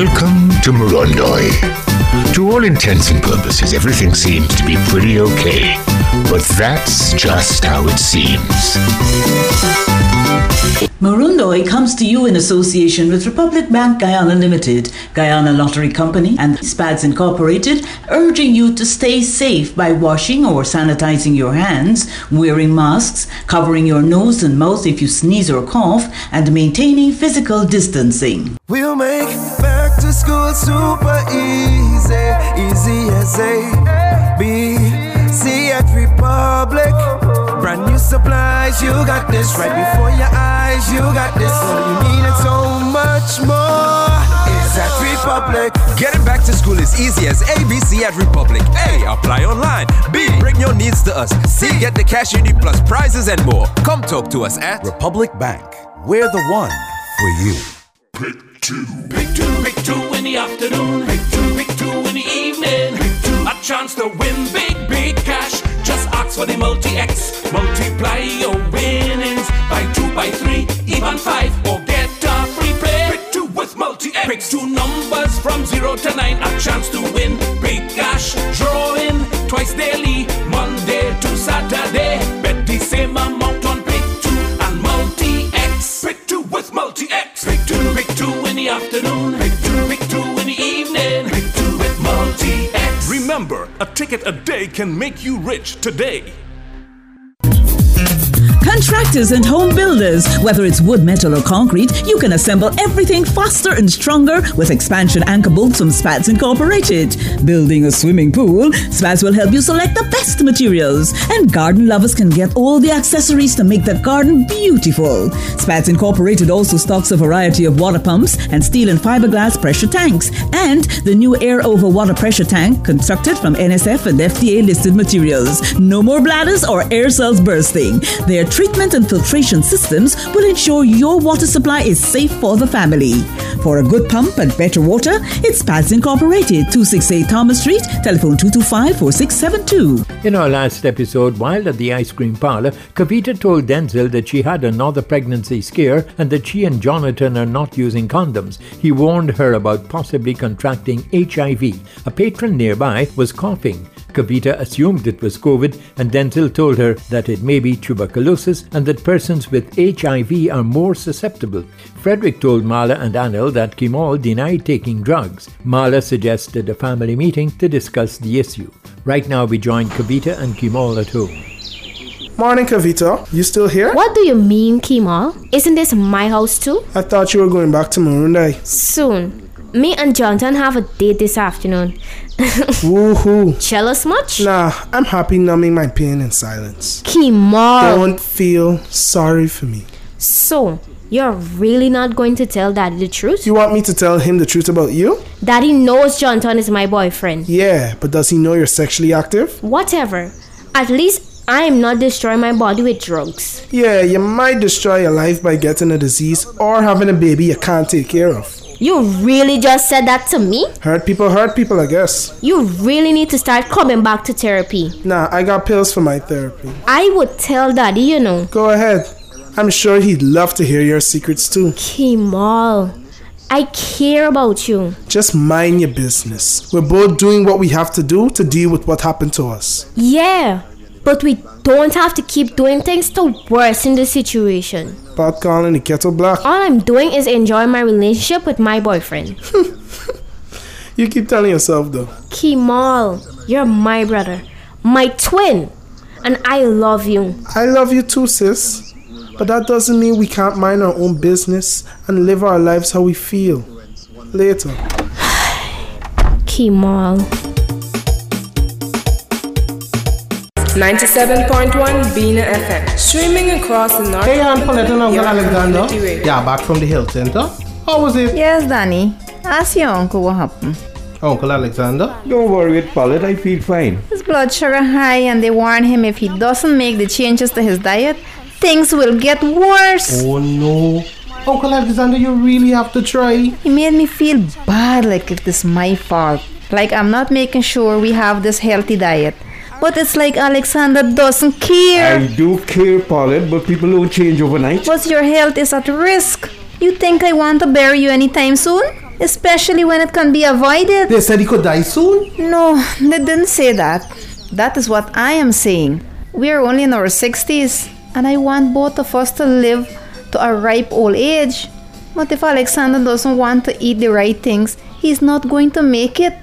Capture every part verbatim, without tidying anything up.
Welcome to Morondoi. To all intents and purposes, everything seems to be pretty okay. But that's just how it seems. Morondoi comes to you in association with Republic Bank Guyana Limited, Guyana Lottery Company, and SPADS Incorporated, urging you to stay safe by washing or sanitizing your hands, wearing masks, covering your nose and mouth if you sneeze or cough, and maintaining physical distancing. We'll make back to school super easy, easy as A, B, C at Republic. Brand new supplies, you got this right before your eyes, you got this. All you need and so much more is at Republic. Getting back to school is easy as A B C at Republic. A, apply online. B, bring your needs to us. C, get the cash you need plus prizes and more. Come talk to us at Republic Bank. We're the one for you. Pick two. Pick two, pick two in the afternoon. Pick two, pick two in the evening. Pick two, a chance to win big, big cash. Just ask for the multi-X. Multiply your winnings by two, by three, even five, or get a free play. Pick two with multi-X. Pick two numbers from zero to nine. A chance to win big cash. Drawing twice daily, Monday to Saturday. Bet the same amount on pick two and multi-X. Pick two with multi-X. Pick two, pick two in the afternoon. Pick two, pick two in the evening. Pick two with multi-X. Remember, a ticket a day can make you rich today. Contractors and home builders, whether it's wood, metal or concrete, you can assemble everything faster and stronger with expansion anchor bolts from SPADS Incorporated. Building a swimming pool, SPADS will help you select the best materials, and garden lovers can get all the accessories to make that garden beautiful. SPADS Incorporated also stocks a variety of water pumps and steel and fiberglass pressure tanks, and the new air over water pressure tank constructed from N S F and F D A listed materials. No more bladders or air cells bursting. Their treatment and filtration systems will ensure your water supply is safe for the family. For a good pump and better water, it's SPADS Incorporated, two sixty-eight Thomas Street, telephone two two five, four six seven two. In our last episode, while at the ice cream parlor, Kavita told Denzel that she had another pregnancy scare and that she and Jonathan are not using condoms. He warned her about possibly contracting H I V. A patron nearby was coughing. Kavita assumed it was COVID, and Denzel told her that it may be tuberculosis and that persons with H I V are more susceptible. Frederick told Marla and Anil that Kimal denied taking drugs. Marla suggested a family meeting to discuss the issue. Right now we join Kavita and Kimal at home. Morning, Kavita. You still here? What do you mean, Kimal? Isn't this my house too? I thought you were going back to Morondoi. Soon. Me and Jonathan have a date this afternoon. Woohoo. Jealous much? Nah, I'm happy numbing my pain in silence. Kimal! Don't feel sorry for me. So, you're really not going to tell Daddy the truth? You want me to tell him the truth about you? Daddy knows Jonathan is my boyfriend. Yeah, but does he know you're sexually active? Whatever. At least I am not destroying my body with drugs. Yeah, you might destroy your life by getting a disease or having a baby you can't take care of. You really just said that to me? Hurt people hurt people, I guess. You really need to start coming back to therapy. Nah, I got pills for my therapy. I would tell Daddy, you know. Go ahead. I'm sure he'd love to hear your secrets too. Kimal, I care about you. Just mind your business. We're both doing what we have to do to deal with what happened to us. Yeah, but we don't have to keep doing things to worsen the situation. Pot calling the kettle black. All I'm doing is enjoying my relationship with my boyfriend. You keep telling yourself though. Kimal, you're my brother, my twin, and I love you. I love you too, sis. But that doesn't mean we can't mind our own business and live our lives how we feel. Later. Kimal. ninety-seven point one Bina F M. Streaming across the north. Hey, I'm Paulette and Uncle Alexander. Yeah, back from the health center. How was it? Yes, Danny. Ask your uncle what happened. Uncle Alexander? Don't worry with Paulette, I feel fine. His blood sugar high and they warn him if he doesn't make the changes to his diet, things will get worse. Oh no. Uncle Alexander, you really have to try. He made me feel bad, like if this is my fault. Like I'm not making sure we have this healthy diet. But it's like Alexander doesn't care. I do care, Paulette, but people don't change overnight. But your health is at risk. You think I want to bury you anytime soon? especially when it can be avoided. They said he could die soon? No, they didn't say that. That is what I am saying. We are only in our sixties, and I want both of us to live to a ripe old age. But if Alexander doesn't want to eat the right things, he's not going to make it.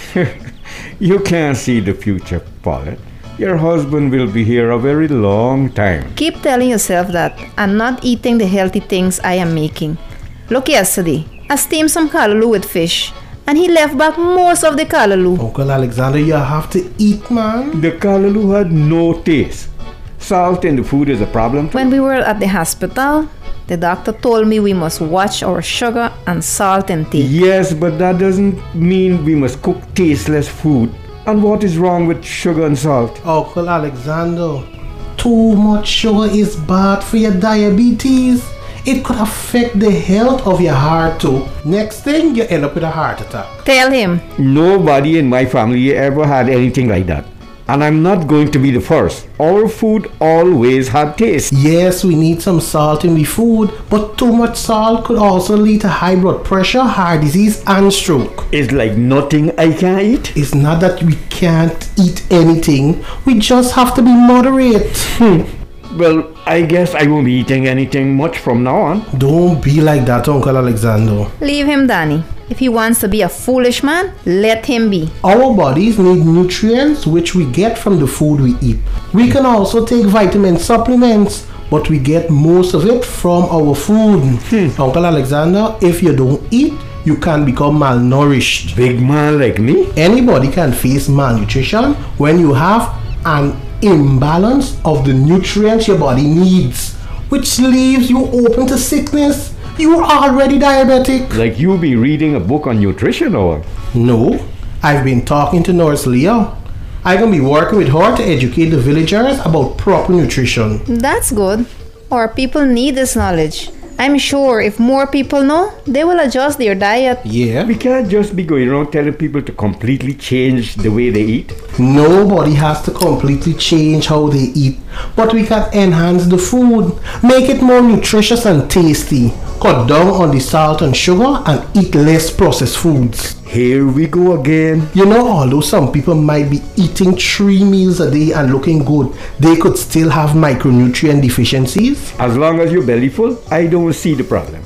You can't see the future, Paulette. Your husband will be here a very long time. Keep telling yourself that and not eating the healthy things I am making. Look, yesterday, I steamed some callaloo with fish, and he left back most of the callaloo. Uncle Alexander, you have to eat, man. The callaloo had no taste. Salt in the food is a problem. When we were at the hospital, the doctor told me we must watch our sugar and salt intake. Yes, but that doesn't mean we must cook tasteless food. And what is wrong with sugar and salt? Uncle Alexander, too much sugar is bad for your diabetes. It could affect the health of your heart too. Next thing, you end up with a heart attack. Tell him. Nobody in my family ever had anything like that. And I'm not going to be the first. Our food always had taste. Yes, we need some salt in the food, but too much salt could also lead to high blood pressure, heart disease, and stroke. It's like nothing I can eat. It's not that we can't eat anything. We just have to be moderate. Hmm. Well, I guess I won't be eating anything much from now on. Don't be like that, Uncle Alexander. Leave him, Danny. If he wants to be a foolish man, let him be. Our bodies need nutrients which we get from the food we eat. We can also take vitamin supplements, but we get most of it from our food. Hmm. Uncle Alexander, if you don't eat, you can become malnourished. Big man like me? Anybody can face malnutrition when you have an imbalance of the nutrients your body needs, which leaves you open to sickness. You are already diabetic. Like you be reading a book on nutrition or? No, I've been talking to Nurse Leah. I'm going to be working with her to educate the villagers about proper nutrition. That's good. Our people need this knowledge. I'm sure if more people know, they will adjust their diet. Yeah. We can't just be going around telling people to completely change the way they eat. Nobody has to completely change how they eat, but we can enhance the food, make it more nutritious and tasty, cut down on the salt and sugar, and eat less processed foods. Here we go again. You know, although some people might be eating three meals a day and looking good, they could still have micronutrient deficiencies. As long as you're belly full, I don't see the problem.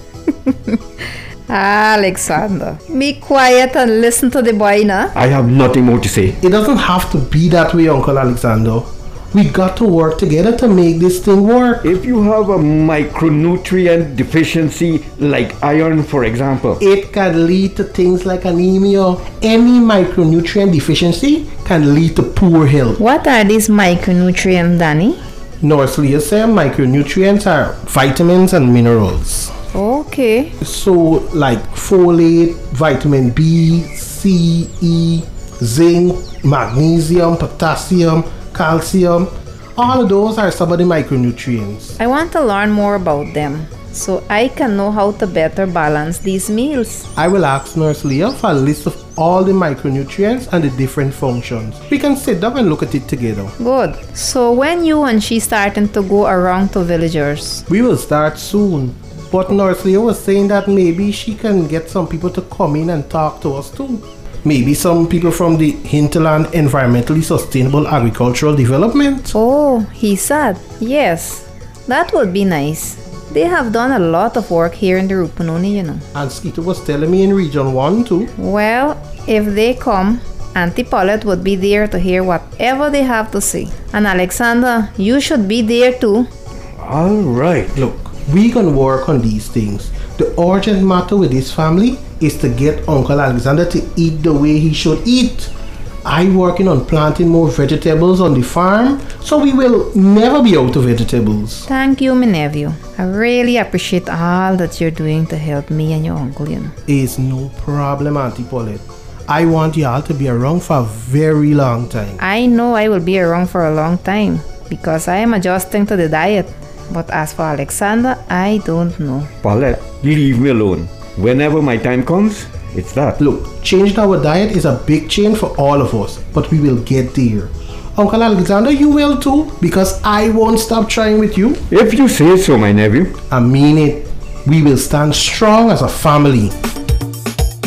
Alexander, be quiet and listen to the boy now. I have nothing more to say. It doesn't have to be that way, Uncle Alexander. We got to work together to make this thing work. If you have a micronutrient deficiency like iron, for example, it can lead to things like anemia. Any micronutrient deficiency can lead to poor health. What are these micronutrients, Danny? Nurse Leah said micronutrients are vitamins and minerals. Okay. So like folate, vitamin B, C, E, zinc, magnesium, potassium, calcium, all of those are some of the micronutrients. I want to learn more about them so I can know how to better balance these meals. I will ask Nurse Leah for a list of all the micronutrients and the different functions. We can sit down and look at it together. Good. So when you and she starting to go around to villagers? We will start soon. But Nurse Leah was saying that maybe she can get some people to come in and talk to us too. Maybe some people from the Hinterland Environmentally Sustainable Agricultural Development. Oh, he said. Yes, that would be nice. They have done a lot of work here in the Rupununi, you know. And Skeeter was telling me in Region one too. Well, if they come, Auntie Paulette would be there to hear whatever they have to say. And Alexander, you should be there too. All right. Look, we can work on these things. The urgent matter with this family is to get Uncle Alexander to eat the way he should eat. I'm working on planting more vegetables on the farm, so we will never be out of vegetables. Thank you, my nephew. I really appreciate all that you're doing to help me and your uncle, you know. It's no problem, Auntie Paulette. I want y'all to be around for a very long time. I know I will be around for a long time because I am adjusting to the diet. But as for Alexander, I don't know. Paulette, leave me alone. Whenever my time comes, it's that. Look, changing our diet is a big change for all of us, but we will get there. Uncle Alexander, you will too, because I won't stop trying with you. If you say so, my nephew. I mean it. We will stand strong as a family.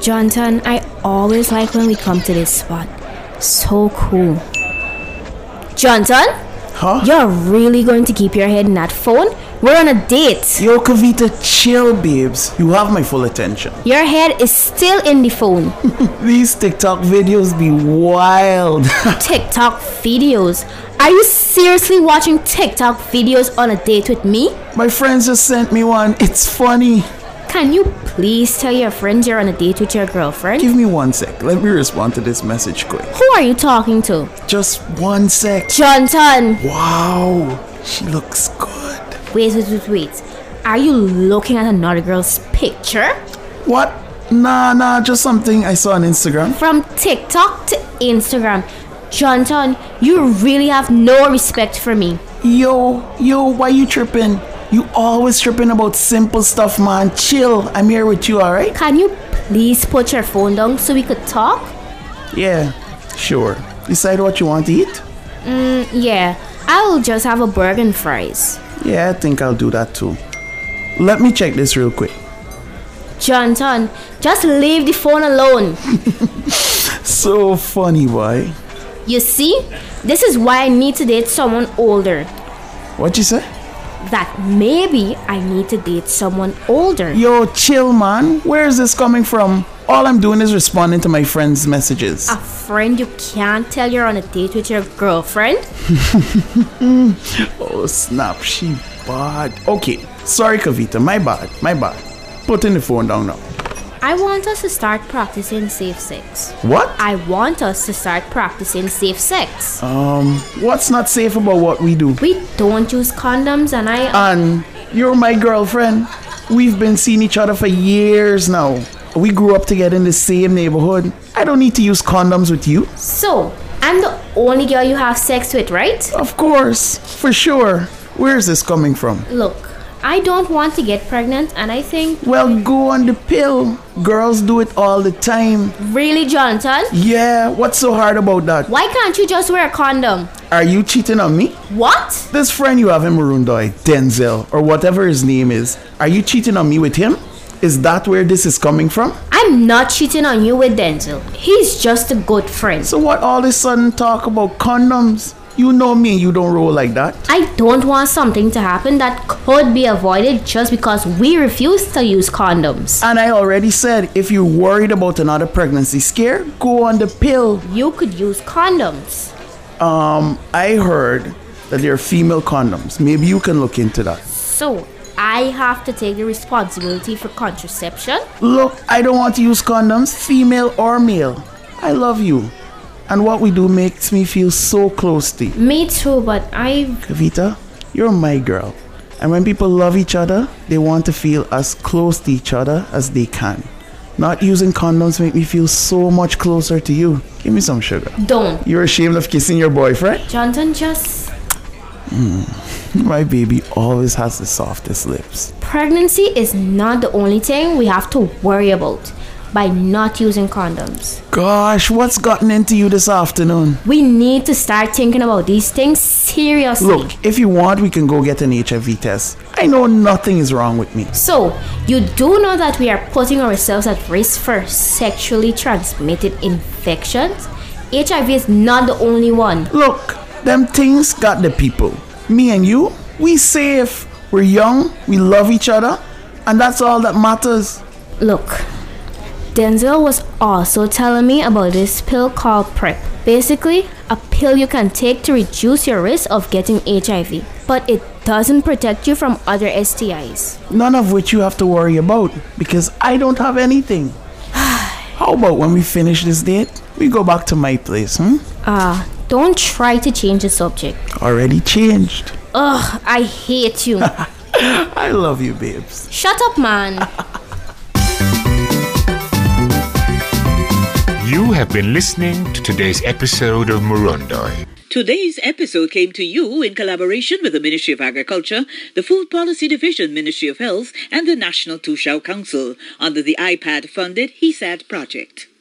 Jonathan, I always like when we come to this spot. So cool. Jonathan? Huh? You're really going to keep your head in that phone? We're on a date. Yo, Kavita, chill, babes. You have my full attention. Your head is still in the phone. These TikTok videos be wild. TikTok videos? Are you seriously watching TikTok videos on a date with me? My friends just sent me one. It's funny. Can you please tell your friends you're on a date with your girlfriend? Give me one sec. Let me respond to this message quick. Who are you talking to? Just one sec. Jonathan! Wow, she looks good. Wait, wait, wait, wait. Are you looking at another girl's picture? What? Nah, nah, just something I saw on Instagram. From TikTok to Instagram. Jonathan, you really have no respect for me. Yo, yo, why you tripping? You always tripping about simple stuff, man. Chill. I'm here with you, alright? Can you please put your phone down so we could talk? Yeah, sure. Decide what you want to eat? Mm, yeah. I will just have a burger and fries. Yeah, I think I'll do that too. Let me check this real quick. Jonathan, just leave the phone alone. So funny, boy. You see? This is why I need to date someone older. What you say? That maybe I need to date someone older. Yo, chill, man. Where is this coming from? All I'm doing is responding to my friends' messages. A friend you can't tell you're on a date with your girlfriend? Oh, snap. She bad. Okay. Sorry, Kavita. My bad. My bad. Putting the phone down now. I want us to start practicing safe sex. What? I want us to start practicing safe sex. Um, what's not safe about what we do? We don't use condoms and I... And you're my girlfriend. We've been seeing each other for years now. We grew up together in the same neighborhood. I don't need to use condoms with you. So, I'm the only girl you have sex with, right? Of course. For sure. Where is this coming from? Look, I don't want to get pregnant and I think... Well, go on the pill. Girls do it all the time. Really, Jonathan? Yeah, what's so hard about that? Why can't you just wear a condom? Are you cheating on me? What? This friend you have in Marundoy, Denzel, or whatever his name is, are you cheating on me with him? Is that where this is coming from? I'm not cheating on you with Denzel. He's just a good friend. So what all of a sudden talk about condoms? You know me, you don't roll like that. I don't want something to happen that could be avoided just because we refuse to use condoms. And I already said, if you're worried about another pregnancy scare, go on the pill. You could use condoms. Um, I heard that there are female condoms. Maybe you can look into that. So, I have to take the responsibility for contraception? Look, I don't want to use condoms, female or male. I love you. And what we do makes me feel so close to you. Me too, but I... Kavita, you're my girl. And when people love each other, they want to feel as close to each other as they can. Not using condoms make me feel so much closer to you. Give me some sugar. Don't. You're ashamed of kissing your boyfriend? Jonathan, just... Mm, my baby always has the softest lips. Pregnancy is not the only thing we have to worry about by not using condoms. Gosh, what's gotten into you this afternoon? We need to start thinking about these things seriously. Look, if you want, we can go get an H I V test. I know nothing is wrong with me. So, you do know that we are putting ourselves at risk for sexually transmitted infections? H I V is not the only one. Look, them things got the people. Me and you, we safe. We're young, we love each other, and that's all that matters. Look, Denzel was also telling me about this pill called PrEP. Basically, a pill you can take to reduce your risk of getting H I V, but it doesn't protect you from other S T Is. None of which you have to worry about, because I don't have anything. How about when we finish this date, we go back to my place, hmm? Ah, uh, don't try to change the subject. Already changed. Ugh, I hate you. I love you, babes. Shut up, man. You have been listening to today's episode of Marundoy. Today's episode came to you in collaboration with the Ministry of Agriculture, the Food Policy Division, Ministry of Health, and the National Tushao Council under the I P A D-funded HESAD project.